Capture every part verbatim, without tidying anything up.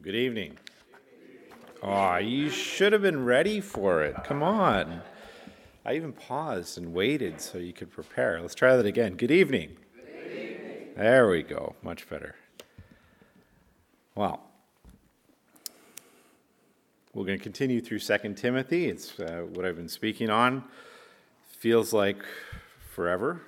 Good evening. Oh, you should have been ready for it. Come on. I even paused and waited so you could prepare. Let's try that again. Good evening. Good evening. There we go. Much better. Well, we're going to continue through Second Timothy. It's uh, what I've been speaking on. Feels like forever.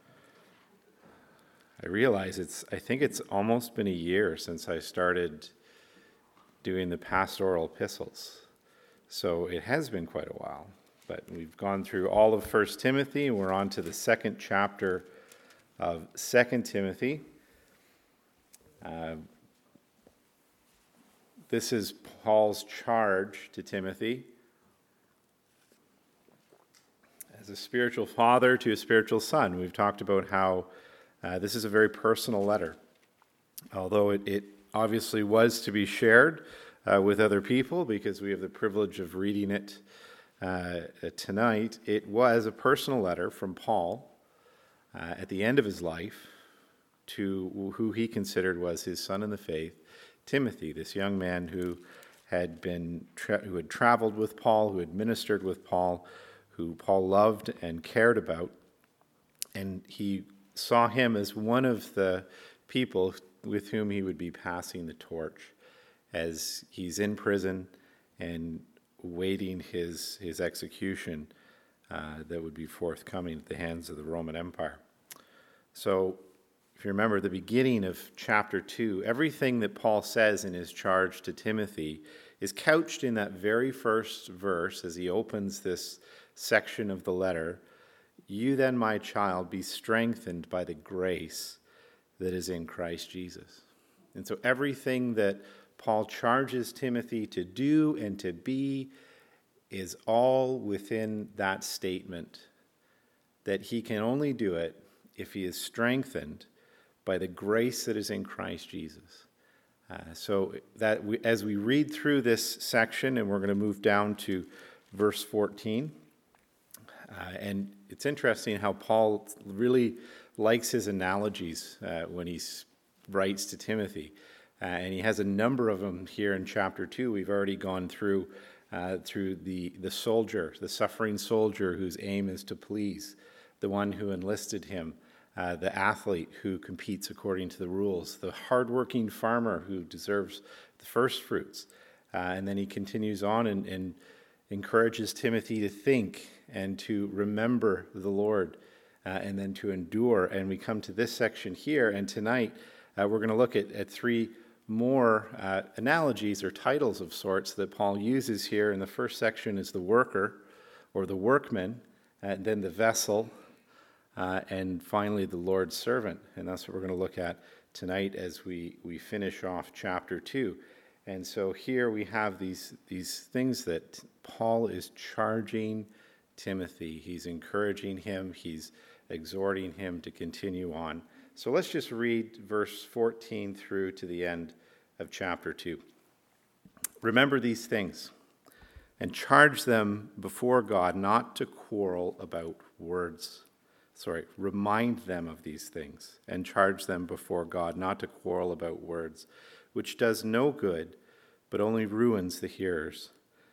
I realize it's, I think it's almost been a year since I started doing the pastoral epistles. So it has been quite a while. But we've gone through all of First Timothy, and we're on to the second chapter of Second Timothy. Uh, this is Paul's charge to Timothy as a spiritual father to a spiritual son. We've talked about how uh, this is a very personal letter. Although it, it obviously was to be shared uh, with other people because we have the privilege of reading it uh, tonight, it was a personal letter from Paul uh, at the end of his life to who he considered was his son in the faith, Timothy, this young man who had been tra- who had traveled with Paul, who had ministered with Paul, who Paul loved and cared about, and he saw him as one of the people with whom he would be passing the torch as he's in prison and waiting his his execution uh, that would be forthcoming at the hands of the Roman Empire. So if you remember the beginning of chapter two, everything that Paul says in his charge to Timothy is couched in that very first verse as he opens this section of the letter. You then, my child, be strengthened by the grace that is in Christ Jesus. And so everything that Paul charges Timothy to do and to be is all within that statement that he can only do it if he is strengthened by the grace that is in Christ Jesus. Uh, so that we, as we read through this section, and we're going to move down to verse fourteen, uh, and it's interesting how Paul really likes his analogies uh, when he writes to Timothy. Uh, and he has a number of them here in chapter two. We've already gone through uh, through the, the soldier, the suffering soldier whose aim is to please, the one who enlisted him, uh, the athlete who competes according to the rules, the hardworking farmer who deserves the first fruits. Uh, and then he continues on and, and encourages Timothy to think and to remember the Lord, uh, and then to endure. And we come to this section here, and tonight uh, we're going to look at, at three more uh, analogies or titles of sorts that Paul uses here. In the first section is the worker or the workman, and then the vessel, uh, and finally the Lord's servant. And that's what we're going to look at tonight as we, we finish off chapter two. And so here we have these, these things that Paul is charging Timothy. He's encouraging him. He's exhorting him to continue on. So let's just read verse fourteen through to the end of chapter two. Remember these things and charge them before God not to quarrel about words. Sorry, remind them of these things and charge them before God not to quarrel about words, which does no good, but only ruins the hearers.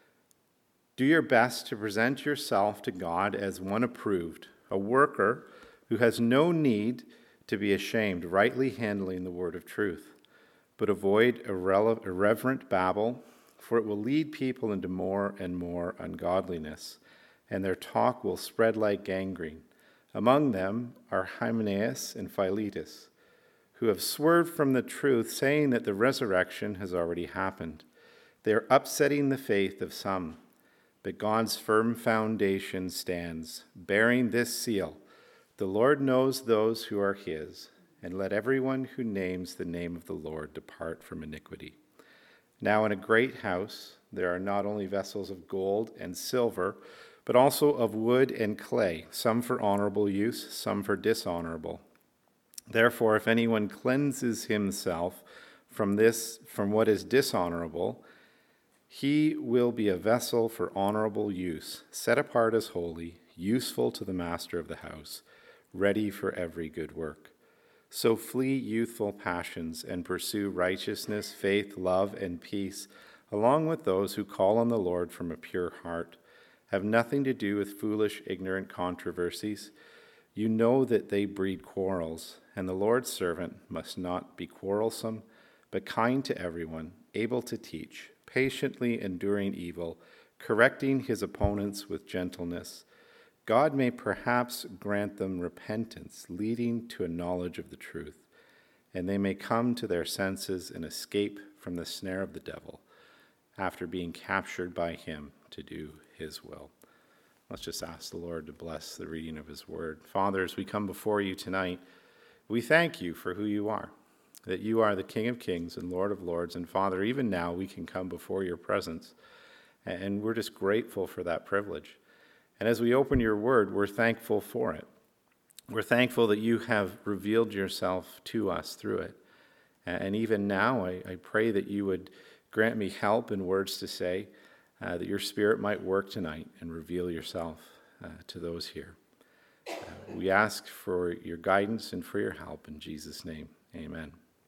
Do your best to present yourself to God as one approved, a worker who has no need to be ashamed, rightly handling the word of truth. But avoid irrele- irreverent babble, for it will lead people into more and more ungodliness, and their talk will spread like gangrene. Among them are Hymenaeus and Philetus, who have swerved from the truth, saying that the resurrection has already happened. They are upsetting the faith of some, but God's firm foundation stands, bearing this seal: the Lord knows those who are his, and let everyone who names the name of the Lord depart from iniquity. Now in a great house there are not only vessels of gold and silver, but also of wood and clay, some for honorable use, some for dishonorable. Therefore, if anyone cleanses himself from this, from what is dishonorable, he will be a vessel for honorable use, set apart as holy, useful to the master of the house, ready for every good work. So flee youthful passions and pursue righteousness, faith, love, and peace, along with those who call on the Lord from a pure heart. Have nothing to do with foolish, ignorant controversies. You know that they breed quarrels, and the Lord's servant must not be quarrelsome, but kind to everyone, able to teach, patiently enduring evil, correcting his opponents with gentleness. God may perhaps grant them repentance, leading to a knowledge of the truth, and they may come to their senses and escape from the snare of the devil, after being captured by him to do his will. Let's just ask the Lord to bless the reading of his word. Father, as we come before you tonight, we thank you for who you are, that you are the King of kings and Lord of lords. And Father, even now we can come before your presence, and we're just grateful for that privilege. And as we open your word, we're thankful for it. We're thankful that you have revealed yourself to us through it. And even now, I, I pray that you would grant me help and words to say, uh, that your Spirit might work tonight and reveal yourself uh, to those here. Uh, we ask for your guidance and for your help in Jesus' name. Amen.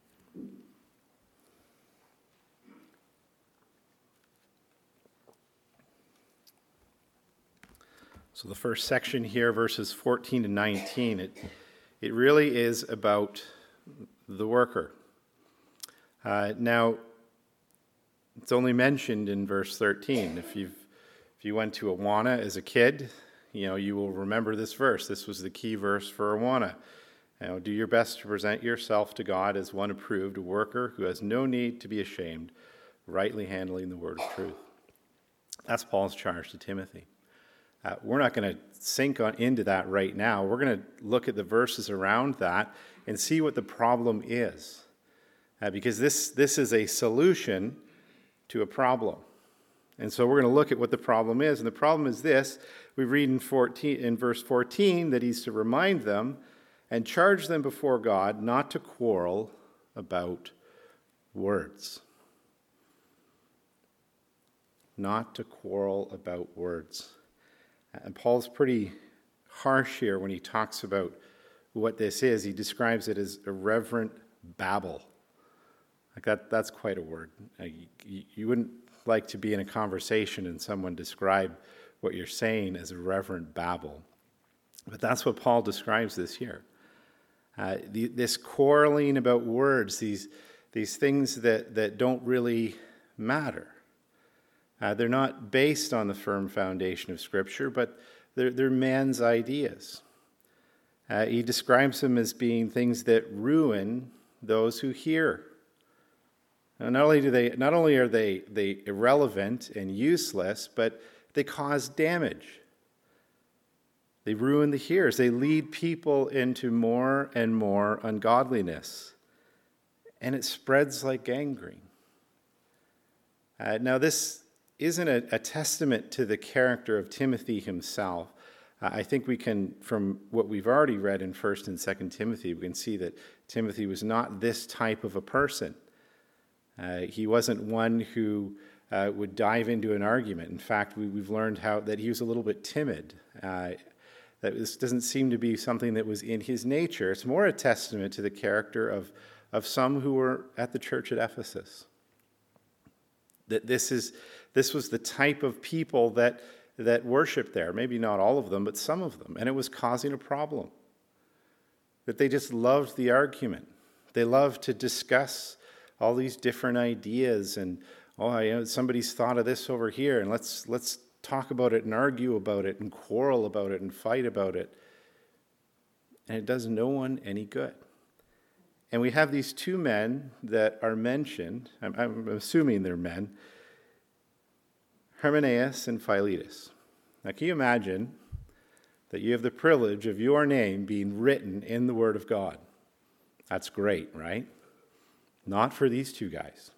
So the first section here, verses fourteen to nineteen, it, it really is about the worker. Uh, now, it's only mentioned in verse thirteen. If you've if you went to Awana as a kid, you know, you will remember this verse. This was the key verse for Awana. You know, do your best to present yourself to God as one approved, a worker who has no need to be ashamed, rightly handling the word of truth. That's Paul's charge to Timothy. Uh, we're not going to sink on into that right now. We're going to look at the verses around that and see what the problem is. Uh, because this, this is a solution to a problem. And so we're going to look at what the problem is. And the problem is this. We read in, fourteen, in verse fourteen that he's to remind them and charge them before God not to quarrel about words. Not to quarrel about words. And Paul's pretty harsh here when he talks about what this is. He describes it as irreverent babble. Like that, that's quite a word. You, you wouldn't like to be in a conversation and someone describe what you're saying as irreverent babble. But that's what Paul describes this here. Uh, the, this quarreling about words, these, these things that, that don't really matter. Uh, they're not based on the firm foundation of Scripture, but they're, they're man's ideas. Uh, he describes them as being things that ruin those who hear. Now, not only do they, not only are they, they irrelevant and useless, but they cause damage. They ruin the hearers. They lead people into more and more ungodliness, and it spreads like gangrene. Uh, now, this isn't a, a testament to the character of Timothy himself. Uh, I think we can, from what we've already read in First and Second Timothy, we can see that Timothy was not this type of a person. Uh, he wasn't one who uh, would dive into an argument. In fact, we, we've learned how that he was a little bit timid. Uh, that this doesn't seem to be something that was in his nature. It's more a testament to the character of, of some who were at the church at Ephesus. That this is this was the type of people that that worshiped there. Maybe not all of them, but some of them. And it was causing a problem. That they just loved the argument. They loved to discuss all these different ideas and, oh, you know, somebody's thought of this over here, and let's let's talk about it and argue about it and quarrel about it and fight about it. And it does no one any good. And we have these two men that are mentioned. I'm, I'm assuming they're men. Hymenaeus and Philetus. Now, can you imagine that you have the privilege of your name being written in the Word of God? That's great, right? Not for these two guys.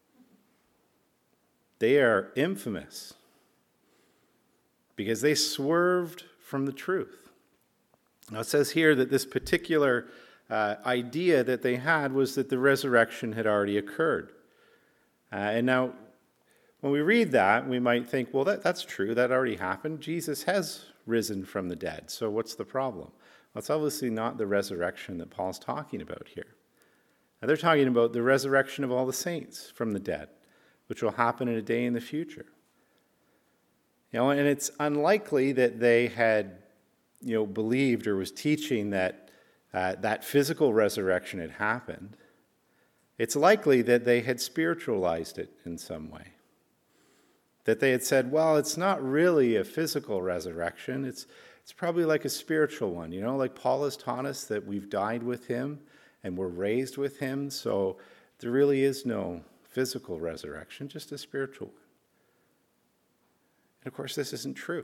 They are infamous because they swerved from the truth. Now, it says here that this particular uh, idea that they had was that the resurrection had already occurred. Uh, and now, when we read that, we might think, well, that, that's true. That already happened. Jesus has risen from the dead. So what's the problem? That's obviously not the resurrection that Paul's talking about here. Now, they're talking about the resurrection of all the saints from the dead, which will happen in a day in the future. You know, and it's unlikely that they had, you know, believed or was teaching that uh, that physical resurrection had happened. It's likely that they had spiritualized it in some way. That they had said, well, it's not really a physical resurrection. It's it's probably like a spiritual one. You know, like Paul has taught us that we've died with him and we're raised with him. So there really is no physical resurrection, just a spiritual one. And of course, this isn't true.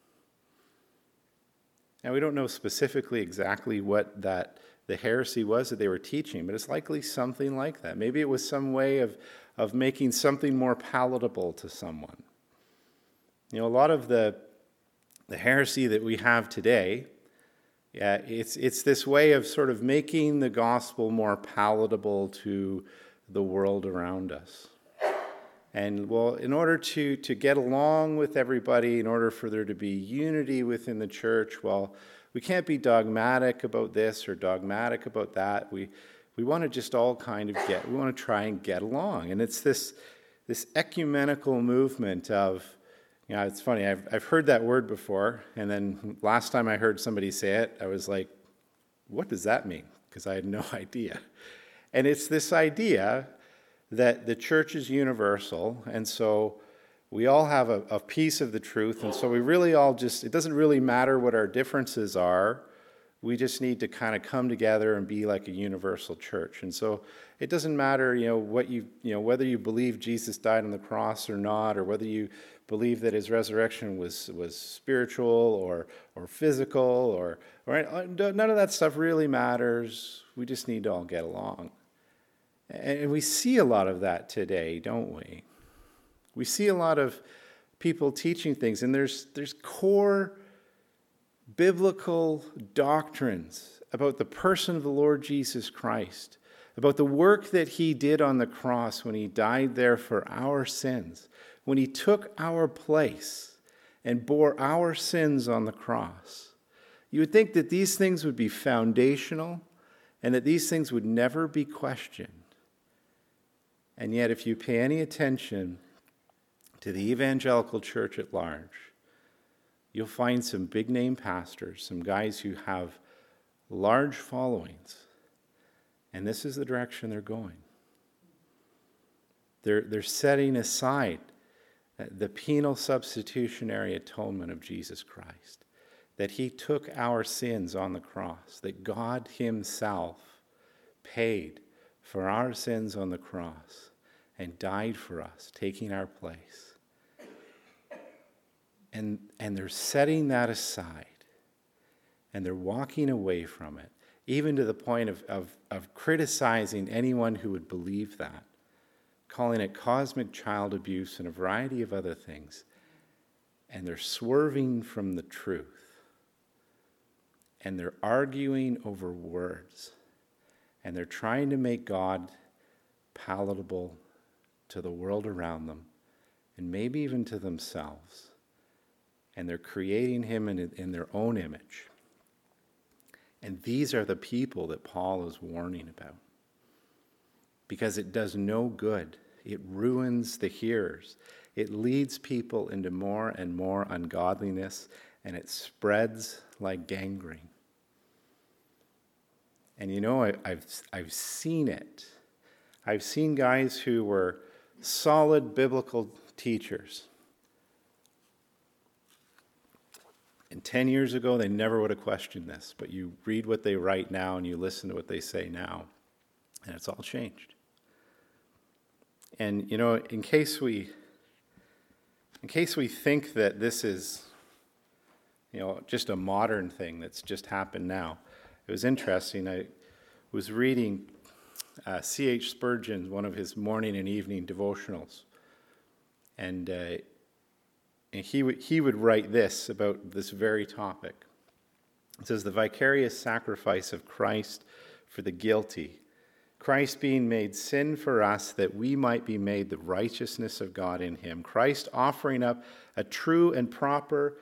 Now, we don't know specifically exactly what that the heresy was that they were teaching, but it's likely something like that. Maybe it was some way of, of making something more palatable to someone. You know, a lot of the, the heresy that we have today, yeah, it's, it's this way of sort of making the gospel more palatable to the world around us. And, well, in order to, to get along with everybody, in order for there to be unity within the church, well, we can't be dogmatic about this or dogmatic about that. We we want to just all kind of get, we want to try and get along. And it's this this ecumenical movement of, you know, it's funny, I've, I've heard that word before, and then last time I heard somebody say it, I was like, what does that mean? Because I had no idea. And it's this idea that the church is universal, and so we all have a, a piece of the truth, and so we really all just, it doesn't really matter what our differences are, we just need to kind of come together and be like a universal church. And so it doesn't matter, you know, what you, you know, whether you believe Jesus died on the cross or not, or whether you believe that his resurrection was, was spiritual or, or physical, or, or none of that stuff really matters. We just need to all get along. And we see a lot of that today, don't we? We see a lot of people teaching things, and there's there's core biblical doctrines about the person of the Lord Jesus Christ, about the work that he did on the cross when he died there for our sins, when he took our place and bore our sins on the cross. You would think that these things would be foundational and that these things would never be questioned. And yet, if you pay any attention to the evangelical church at large, you'll find some big-name pastors, some guys who have large followings, and this is the direction they're going. They're, they're setting aside the penal substitutionary atonement of Jesus Christ, that he took our sins on the cross, that God himself paid for our sins on the cross and died for us, taking our place. And, and they're setting that aside, and they're walking away from it, even to the point of, of, of criticizing anyone who would believe that, calling it cosmic child abuse and a variety of other things. And they're swerving from the truth. And they're arguing over words. And they're trying to make God palatable to the world around them, and maybe even to themselves. And they're creating him in, in their own image. And these are the people that Paul is warning about. Because it does no good. It ruins the hearers. It leads people into more and more ungodliness, and it spreads like gangrene. And you know, I, I've I've seen it. I've seen guys who were solid biblical teachers. And ten years ago, they never would have questioned this. But you read what they write now and you listen to what they say now, and it's all changed. And, you know, in case we, in case we think that this is, you know, just a modern thing that's just happened now, it was interesting. I was reading Uh, C H Spurgeon, one of his morning and evening devotionals. And, uh, and he, w- he would write this about this very topic. It says, the vicarious sacrifice of Christ for the guilty, Christ being made sin for us that we might be made the righteousness of God in him, Christ offering up a true and proper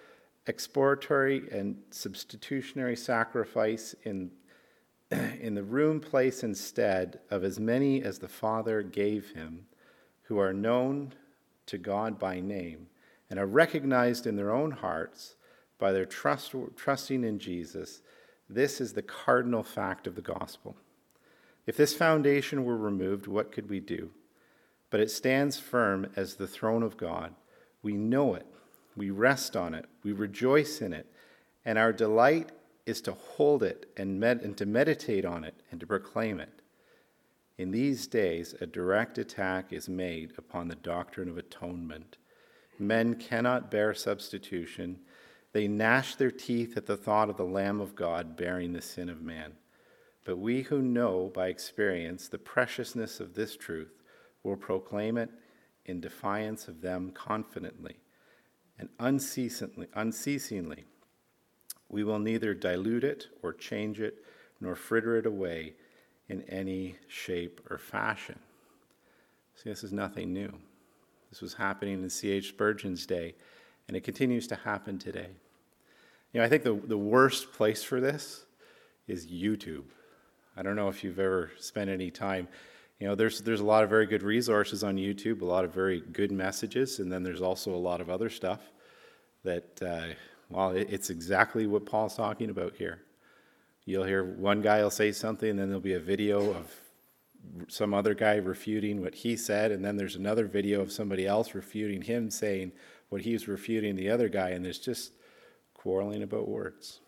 expiatory and substitutionary sacrifice in, in the room place instead of as many as the Father gave him, who are known to God by name and are recognized in their own hearts by their trust, trusting in Jesus. This is the cardinal fact of the gospel. If this foundation were removed, what could we do? But it stands firm as the throne of God. We know it. We rest on it. We rejoice in it. And our delight is to hold it and, med- and to meditate on it and to proclaim it. In these days, a direct attack is made upon the doctrine of atonement. Men cannot bear substitution. They gnash their teeth at the thought of the Lamb of God bearing the sin of man. But we who know by experience the preciousness of this truth will proclaim it in defiance of them confidently and unceasingly. unceasingly. We will neither dilute it or change it, nor fritter it away in any shape or fashion. See, this is nothing new. This was happening in C H Spurgeon's day, and it continues to happen today. You know, I think the, the worst place for this is YouTube. I don't know if you've ever spent any time. You know, there's there's a lot of very good resources on YouTube, a lot of very good messages, and then there's also a lot of other stuff that, uh, well, it, it's exactly what Paul's talking about here. You'll hear one guy will say something, and then there'll be a video of some other guy refuting what he said, and then there's another video of somebody else refuting him saying what he was refuting the other guy, and there's just quarreling about words.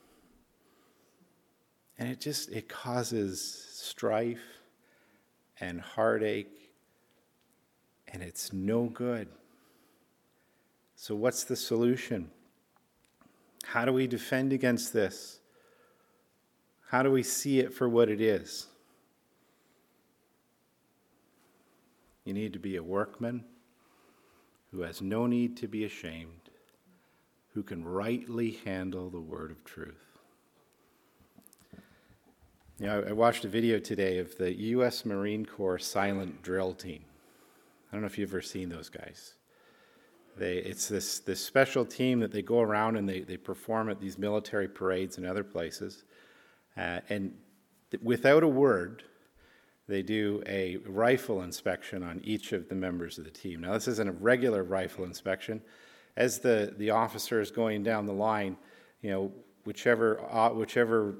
And it just, it causes strife and heartache, and it's no good. So what's the solution? How do we defend against this? How do we see it for what it is? You need to be a workman who has no need to be ashamed, who can rightly handle the word of truth. You know, I watched a video today of the U S Marine Corps silent drill team. I don't know if you've ever seen those guys. They, it's this, this special team that they go around and they, they perform at these military parades and other places. Uh, and th- without a word, they do a rifle inspection on each of the members of the team. Now, this isn't a regular rifle inspection. As the, the officer is going down the line, you know, whichever uh, whichever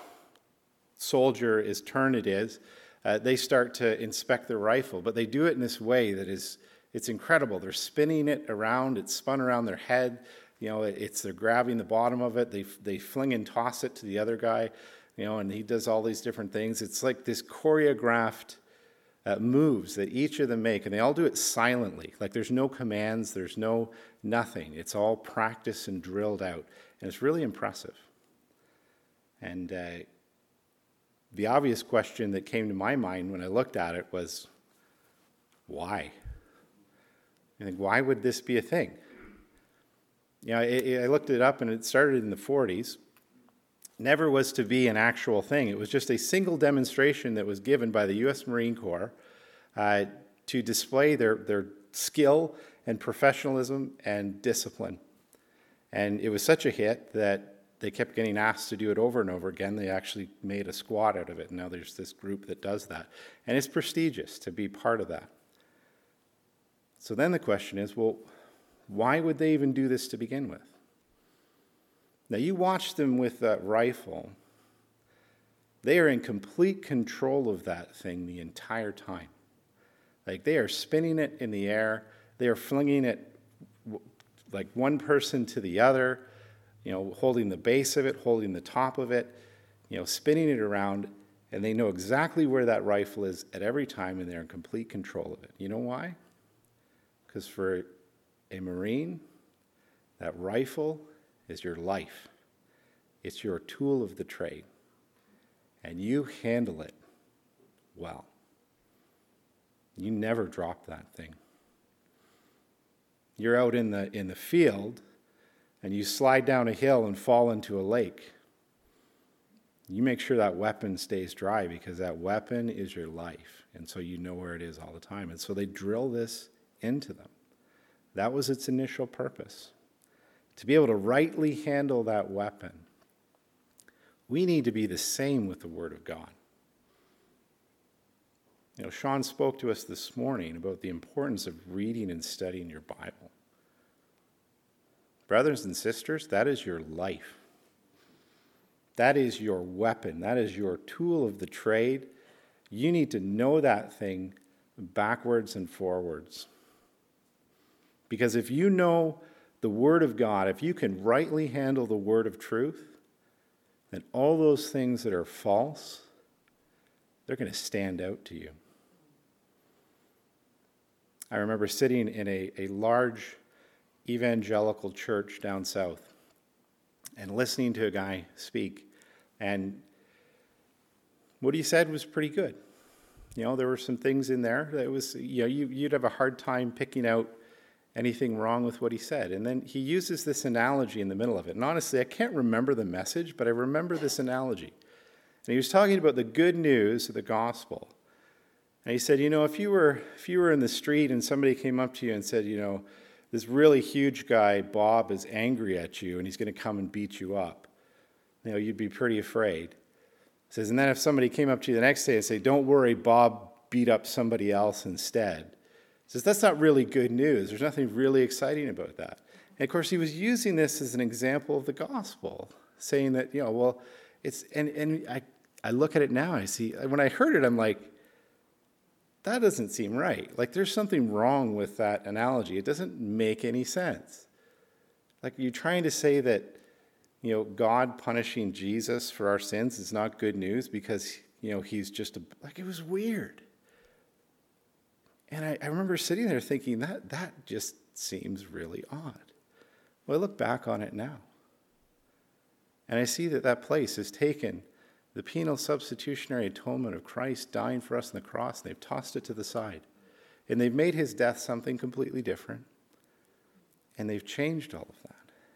soldier his turn it is, uh, they start to inspect their rifle. But they do it in this way that is, it's incredible. They're spinning it around. It's spun around their head. You know, it, it's they're grabbing the bottom of it. They they fling and toss it to the other guy. You know, and he does all these different things. It's like this choreographed uh, moves that each of them make, and they all do it silently. Like there's no commands, there's no nothing. It's all practiced and drilled out, and it's really impressive. And uh, the obvious question that came to my mind when I looked at it was, why? I think, why would this be a thing? You know, it, it, I looked it up, and it started in the forties. Never was to be an actual thing. It was just a single demonstration that was given by the U S Marine Corps uh, to display their, their skill and professionalism and discipline. And it was such a hit that they kept getting asked to do it over and over again. They actually made a squad out of it, and now there's this group that does that. And it's prestigious to be part of that. So then the question is, well, why would they even do this to begin with? Now, you watch them with that rifle. They are in complete control of that thing the entire time. Like, they are spinning it in the air. They are flinging it like one person to the other, you know, holding the base of it, holding the top of it, you know, spinning it around, and they know exactly where that rifle is at every time, and they're in complete control of it. You know why? Because for a Marine, that rifle is your life. It's your tool of the trade. And you handle it well. You never drop that thing. You're out in the in the field, and you slide down a hill and fall into a lake. You make sure that weapon stays dry, because that weapon is your life. And so you know where it is all the time. And so they drill this into them. That was its initial purpose, to be able to rightly handle that weapon, we need to be the same with the Word of God. You know, Sean spoke to us this morning about the importance of reading and studying your Bible. Brothers and sisters, that is your life. That is your weapon. That is your tool of the trade. You need to know that thing backwards and forwards. Because if you know the Word of God, if you can rightly handle the word of truth, then all those things that are false, they're going to stand out to you. I remember sitting in a, a large evangelical church down south and listening to a guy speak. And what he said was pretty good. You know, there were some things in there that was, you know, you, you'd have a hard time picking out anything wrong with what he said. And then he uses this analogy in the middle of it. And honestly, I can't remember the message, but I remember this analogy. And he was talking about the good news of the gospel. And he said, you know, if you were if you were in the street and somebody came up to you and said, you know, this really huge guy, Bob, is angry at you and he's going to come and beat you up, you know, you'd be pretty afraid. He says, and then if somebody came up to you the next day and said, don't worry, Bob beat up somebody else instead. He says, that's not really good news. There's nothing really exciting about that. And of course, he was using this as an example of the gospel, saying that, you know, well, it's, and, and I, I look at it now, I see, when I heard it, I'm like, that doesn't seem right. Like, there's something wrong with that analogy. It doesn't make any sense. Like, you're trying to say that, you know, God punishing Jesus for our sins is not good news because, you know, he's just a, like, it was weird. And I, I remember sitting there thinking, that that just seems really odd. Well, I look back on it now. And I see that that place has taken the penal substitutionary atonement of Christ dying for us on the cross, and they've tossed it to the side. And they've made his death something completely different. And they've changed all of that.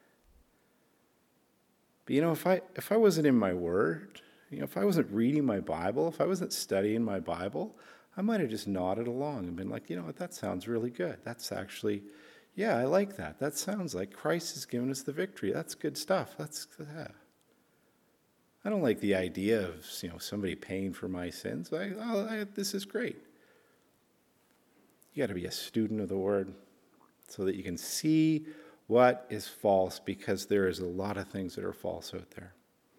But you know, if I if I wasn't in my word, you know, if I wasn't reading my Bible, if I wasn't studying my Bible, I might have just nodded along and been like, you know what, that sounds really good. That's actually, yeah, I like that. That sounds like Christ has given us the victory. That's good stuff. That's, yeah. I don't like the idea of, you know, somebody paying for my sins. I, oh, I, this is great. You got to be a student of the Word so that you can see what is false, because there is a lot of things that are false out there.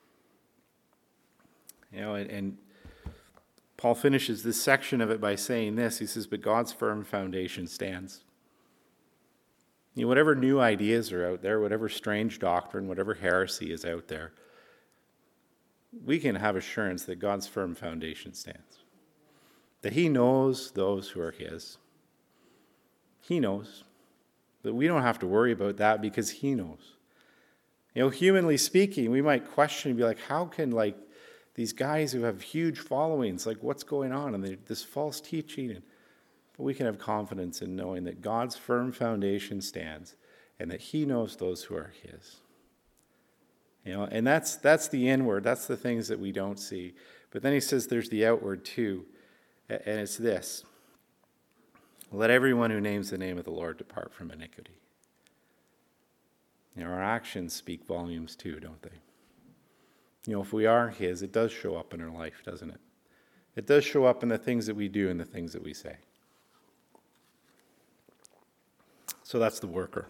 You know, and, and Paul finishes this section of it by saying this. He says, but God's firm foundation stands. You know, whatever new ideas are out there, whatever strange doctrine, whatever heresy is out there, we can have assurance that God's firm foundation stands. That he knows those who are his. He knows. That we don't have to worry about that because he knows. You know, humanly speaking, we might question and be like, how can, like, these guys who have huge followings, like, what's going on? And they, this false teaching. And, but we can have confidence in knowing that God's firm foundation stands and that he knows those who are his. You know, and that's that's the inward. That's the things that we don't see. But then he says there's the outward too. And it's this. Let everyone who names the name of the Lord depart from iniquity. You know, our actions speak volumes too, don't they? You know, if we are his, it does show up in our life, doesn't it? It does show up in the things that we do and the things that we say. So that's the worker.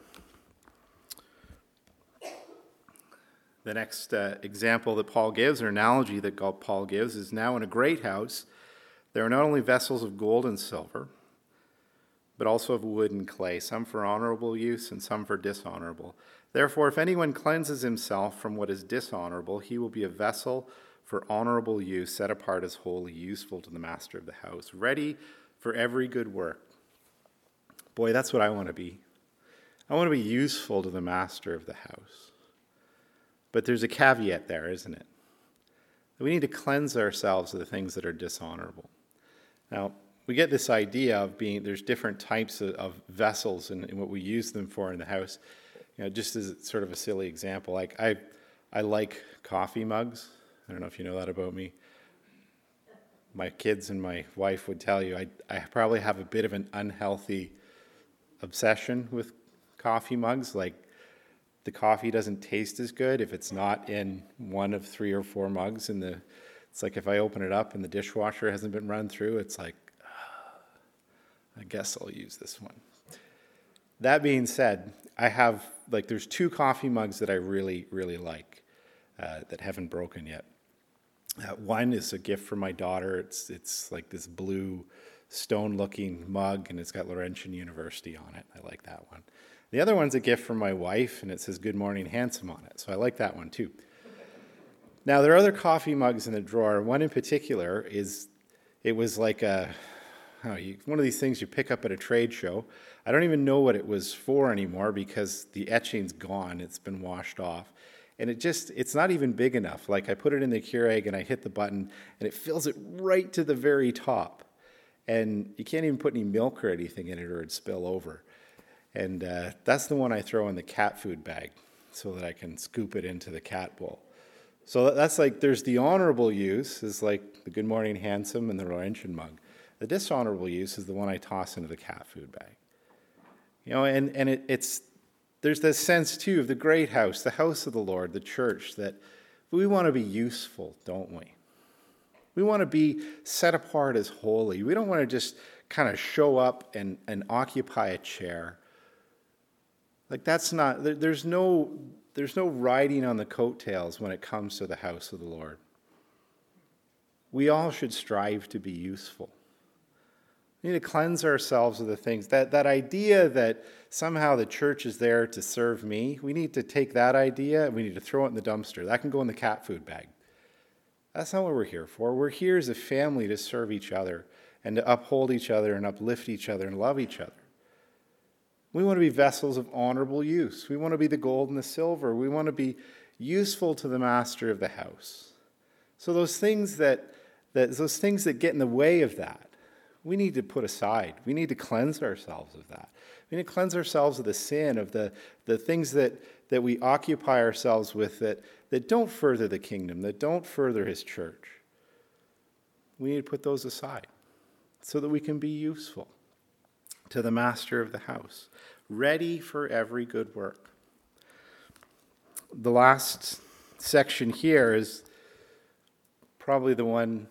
The next uh, example that Paul gives, or analogy that Paul gives, is now in a great house, there are not only vessels of gold and silver, but also of wood and clay, some for honorable use and some for dishonorable. Therefore, if anyone cleanses himself from what is dishonorable, he will be a vessel for honorable use, set apart as holy, useful to the master of the house, ready for every good work. Boy, that's what I want to be. I want to be useful to the master of the house. But there's a caveat there, isn't it? We need to cleanse ourselves of the things that are dishonorable. Now, we get this idea of being, there's different types of, of vessels and, and what we use them for in the house. You know, just as sort of a silly example, like I, I like coffee mugs. I don't know if you know that about me. My kids and my wife would tell you I, I probably have a bit of an unhealthy obsession with coffee mugs. Like, the coffee doesn't taste as good if it's not in one of three or four mugs. In the, it's like if I open it up and the dishwasher hasn't been run through, it's like, ah, I guess I'll use this one. That being said, I have, like, there's two coffee mugs that I really, really like uh, that haven't broken yet. Uh, one is a gift from my daughter. It's it's like this blue stone-looking mug, and it's got Laurentian University on it. I like that one. The other one's a gift from my wife, and it says Good Morning Handsome on it, so I like that one too. Now, there are other coffee mugs in the drawer. One in particular is, it was like a, oh, you, one of these things you pick up at a trade show. I don't even know what it was for anymore because the etching's gone. It's been washed off. And it just, it's not even big enough. Like, I put it in the Keurig and I hit the button and it fills it right to the very top. And you can't even put any milk or anything in it or it'd spill over. And uh, that's the one I throw in the cat food bag so that I can scoop it into the cat bowl. So that's like, there's the honorable use is like the Good Morning Handsome and the Laurentian mug. The dishonorable use is the one I toss into the cat food bag. You know, and, and it, it's, there's this sense, too, of the great house, the house of the Lord, the church, that we want to be useful, don't we? We want to be set apart as holy. We don't want to just kind of show up and, and occupy a chair. Like, that's not, there, there's no, there's no riding on the coattails when it comes to the house of the Lord. We all should strive to be useful. We need to cleanse ourselves of the things. That, that idea that somehow the church is there to serve me, we need to take that idea and we need to throw it in the dumpster. That can go in the cat food bag. That's not what we're here for. We're here as a family to serve each other and to uphold each other and uplift each other and love each other. We want to be vessels of honorable use. We want to be the gold and the silver. We want to be useful to the master of the house. So those things that, that those things that get in the way of that, we need to put aside. We need to cleanse ourselves of that. We need to cleanse ourselves of the sin, of the, the things that, that we occupy ourselves with that, that don't further the kingdom, that don't further his church. We need to put those aside so that we can be useful to the master of the house, ready for every good work. The last section here is probably the one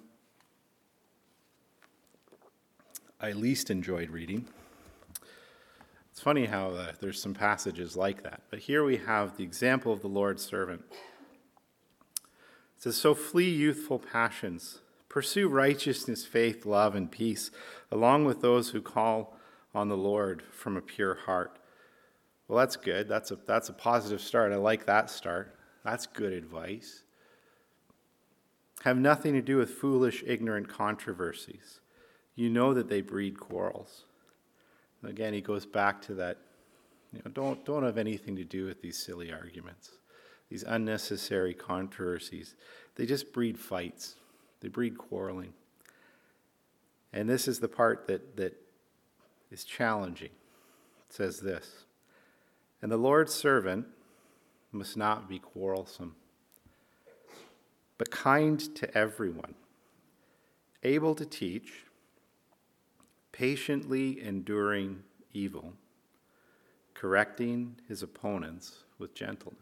I least enjoyed reading. It's funny how uh, there's some passages like that. But here we have the example of the Lord's servant. It says, "So flee youthful passions. Pursue righteousness, faith, love, and peace, along with those who call on the Lord from a pure heart." Well, that's good. That's a, that's a positive start. I like that start. That's good advice. "Have nothing to do with foolish, ignorant controversies. You know that they breed quarrels." And again, he goes back to that, you know, don't, don't have anything to do with these silly arguments, these unnecessary controversies. They just breed fights. They breed quarreling. And this is the part that, that is challenging. It says this, "And the Lord's servant must not be quarrelsome, but kind to everyone, able to teach, patiently enduring evil, correcting his opponents with gentleness."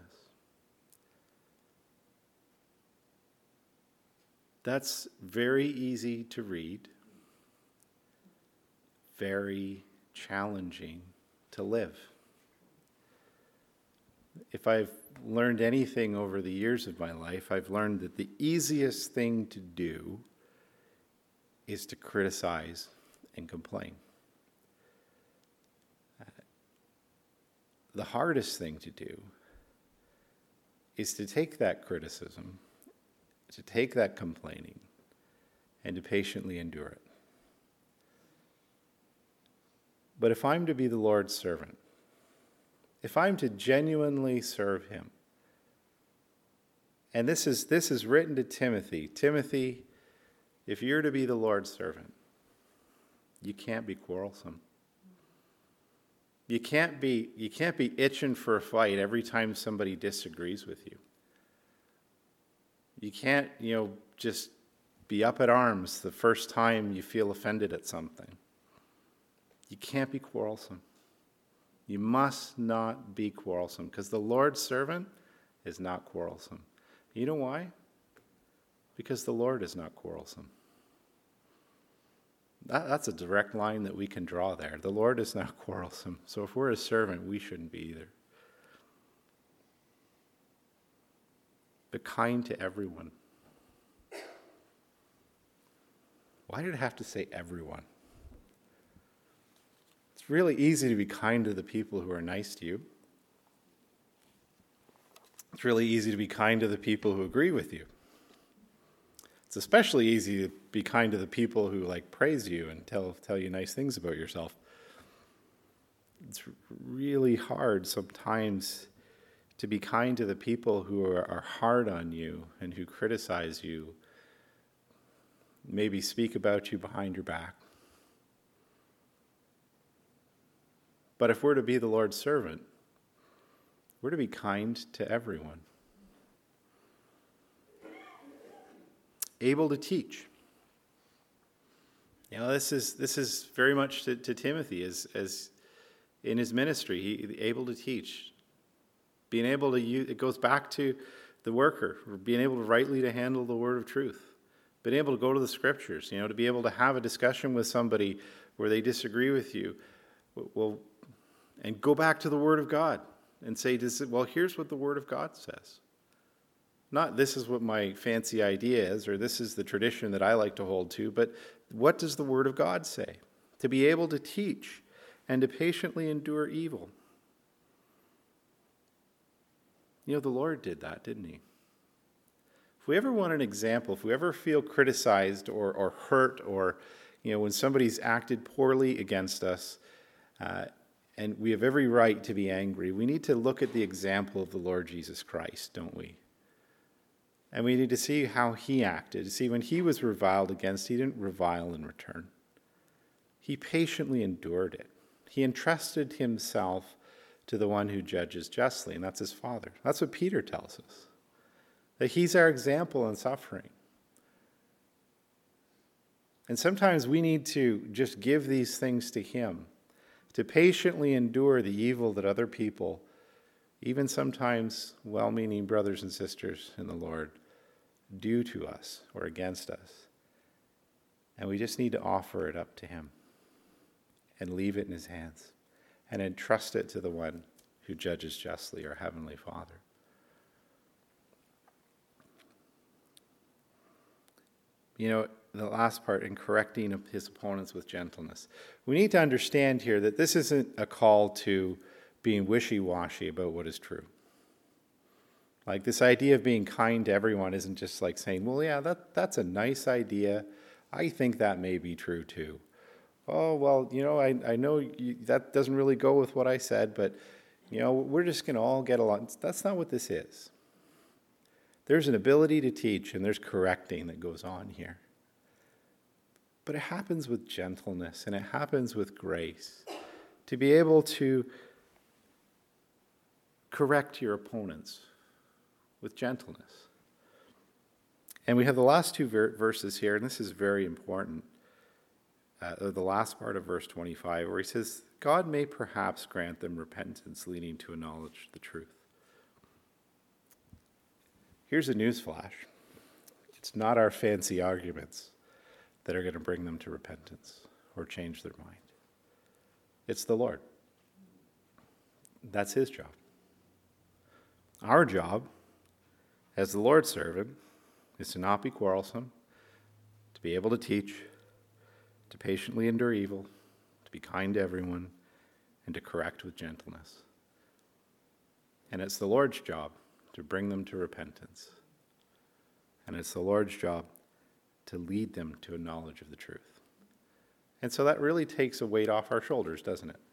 That's very easy to read, very challenging to live. If I've learned anything over the years of my life, I've learned that the easiest thing to do is to criticize and complain. Uh, the hardest thing to do is to take that criticism, to take that complaining, and to patiently endure it. But if I'm to be the Lord's servant, if I'm to genuinely serve him, and this is this is written to Timothy, Timothy, if you're to be the Lord's servant, you can't be quarrelsome. You can't be, you can't be itching for a fight every time somebody disagrees with you. You can't, you know, just be up at arms the first time you feel offended at something. You can't be quarrelsome. You must not be quarrelsome, because the Lord's servant is not quarrelsome. You know why? Because the Lord is not quarrelsome. That, that's a direct line that we can draw there. The Lord is not quarrelsome. So if we're a servant, we shouldn't be either. But kind to everyone. Why did it have to say everyone? It's really easy to be kind to the people who are nice to you. It's really easy to be kind to the people who agree with you. It's especially easy to be kind to the people who like praise you and tell tell you nice things about yourself. It's really hard sometimes to be kind to the people who are, are hard on you and who criticize you, maybe speak about you behind your back. But if we're to be the Lord's servant, we're to be kind to everyone. Able to teach. You know, this is this is very much to, to Timothy as as in his ministry, he able to teach. Being able to use, it goes back to the worker, being able to rightly to handle the word of truth. Being able to go to the scriptures, you know, to be able to have a discussion with somebody where they disagree with you. Well, and go back to the word of God and say, well, here's what the word of God says. Not this is what my fancy idea is, or this is the tradition that I like to hold to, but what does the word of God say? To be able to teach and to patiently endure evil. You know, the Lord did that, didn't he? If we ever want an example, if we ever feel criticized or, or hurt, or, you know, when somebody's acted poorly against us, uh, and we have every right to be angry, we need to look at the example of the Lord Jesus Christ, don't we? And we need to see how he acted. See, when he was reviled against, he didn't revile in return. He patiently endured it. He entrusted himself to the one who judges justly, and that's his Father. That's what Peter tells us. That he's our example in suffering. And sometimes we need to just give these things to him, to patiently endure the evil that other people, even sometimes well-meaning brothers and sisters in the Lord, do to us or against us. And we just need to offer it up to him and leave it in his hands and entrust it to the one who judges justly, our Heavenly Father. You know, the last part, in correcting his opponents with gentleness. We need to understand here that this isn't a call to being wishy-washy about what is true. Like, this idea of being kind to everyone isn't just like saying, well, yeah, that, that's a nice idea. I think that may be true too. Oh, well, you know, I, I know you, that doesn't really go with what I said, but, you know, we're just going to all get along. That's not what this is. There's an ability to teach, and there's correcting that goes on here. But it happens with gentleness, and it happens with grace. To be able to correct your opponents with gentleness. And we have the last two ver- verses here, and this is very important. Uh, the last part of verse twenty-five, where he says, God may perhaps grant them repentance leading to a knowledge of the truth. Here's a newsflash. It's not our fancy arguments that are going to bring them to repentance or change their mind. It's the Lord. That's his job. Our job, as the Lord's servant, is to not be quarrelsome, to be able to teach, to patiently endure evil, to be kind to everyone, and to correct with gentleness. And it's the Lord's job to bring them to repentance. And it's the Lord's job to lead them to a knowledge of the truth. And so that really takes a weight off our shoulders, doesn't it?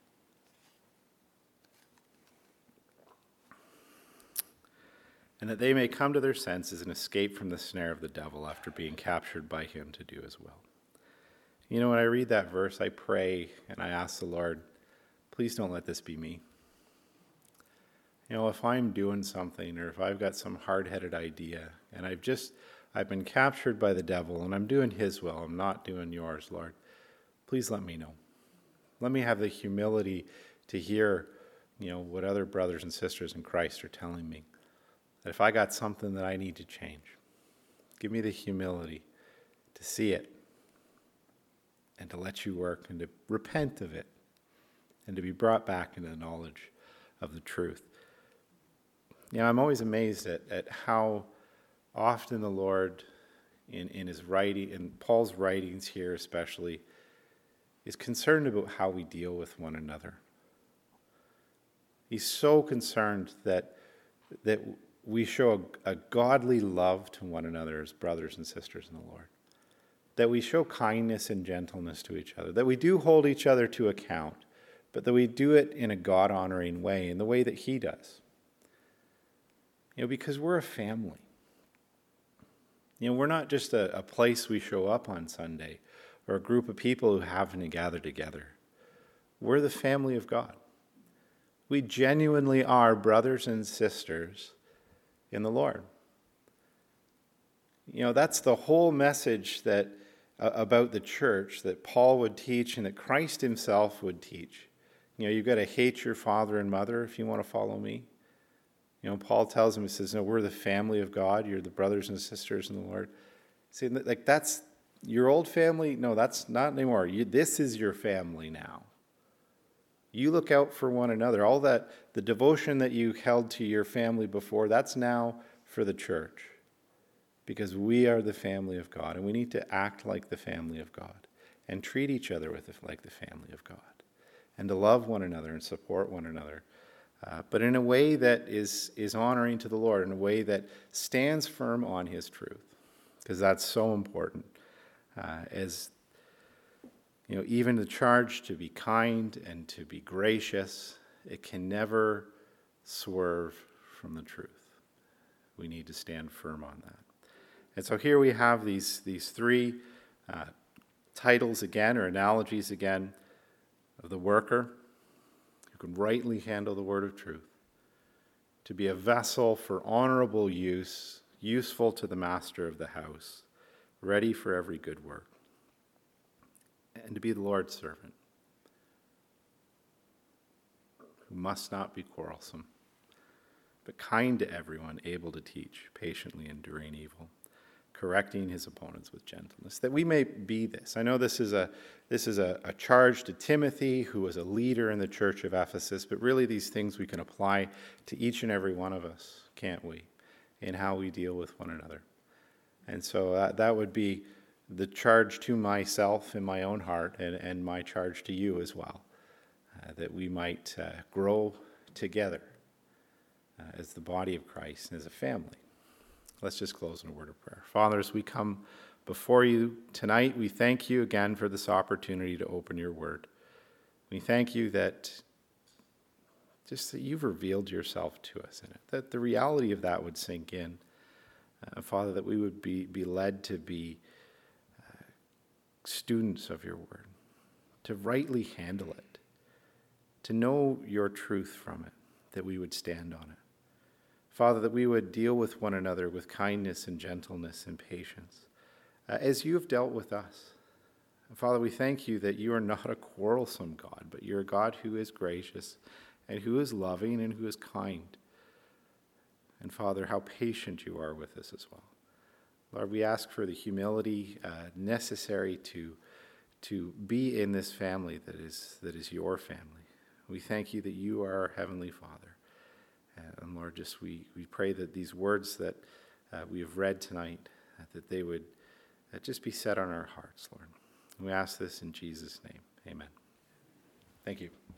And that they may come to their senses and escape from the snare of the devil after being captured by him to do his will. You know, when I read that verse, I pray and I ask the Lord, please don't let this be me. You know, if I'm doing something or if I've got some hard-headed idea and I've just, I've been captured by the devil and I'm doing his will, I'm not doing yours, Lord, please let me know. Let me have the humility to hear you know, what other brothers and sisters in Christ are telling me. That if I got something that I need to change, give me the humility to see it and to let you work and to repent of it and to be brought back into the knowledge of the truth. You know, I'm always amazed at, at how often the Lord, in, in his writing, in Paul's writings here especially, is concerned about how we deal with one another. He's so concerned that that we show a, a godly love to one another as brothers and sisters in the Lord. That we show kindness and gentleness to each other. That we do hold each other to account, but that we do it in a God-honoring way, in the way that he does. You know, because we're a family. You know, we're not just a, a place we show up on Sunday or a group of people who happen to gather together. We're the family of God. We genuinely are brothers and sisters in the Lord. You know, that's the whole message that uh, about the church that Paul would teach and that Christ himself would teach. You know, you've got to hate your father and mother if you want to follow me. You know, Paul tells him, he says, no, we're the family of God. You're the brothers and sisters in the Lord. See, like that's your old family. No, that's not anymore. You, this is your family now. You look out for one another. All that, the devotion that you held to your family before, that's now for the church. Because we are the family of God, and we need to act like the family of God and treat each other with like the family of God and to love one another and support one another, uh, but in a way that is, is honoring to the Lord, in a way that stands firm on his truth, because that's so important. Uh, as You know, even the charge to be kind and to be gracious, it can never swerve from the truth. We need to stand firm on that. And so here we have these, these three uh, titles again, or analogies again, of the worker who can rightly handle the word of truth, to be a vessel for honorable use, useful to the master of the house, ready for every good work, and to be the Lord's servant, who must not be quarrelsome, but kind to everyone, able to teach, patiently enduring evil, correcting his opponents with gentleness, that we may be this. I know this is a this is a, a charge to Timothy, who was a leader in the church of Ephesus, but really these things we can apply to each and every one of us, can't we, in how we deal with one another. And so uh, that would be the charge to myself in my own heart, and, and my charge to you as well, uh, that we might uh, grow together uh, as the body of Christ and as a family. Let's just close in a word of prayer. Father, as we come before you tonight, we thank you again for this opportunity to open your word. We thank you that just that you've revealed yourself to us in it, that the reality of that would sink in. Uh, Father, that we would be, be led to be students of your word, to rightly handle it, to know your truth from it, that we would stand on it. Father, that we would deal with one another with kindness and gentleness and patience, uh, as you have dealt with us. Father, we thank you that you are not a quarrelsome God, but you're a God who is gracious and who is loving and who is kind. And Father, how patient you are with us as well. Lord, we ask for the humility uh, necessary to, to be in this family that is, that is your family. We thank you that you are our Heavenly Father. Uh, and Lord, just we, we pray that these words that uh, we have read tonight, uh, that they would uh, just be set on our hearts, Lord. And we ask this in Jesus' name. Amen. Thank you.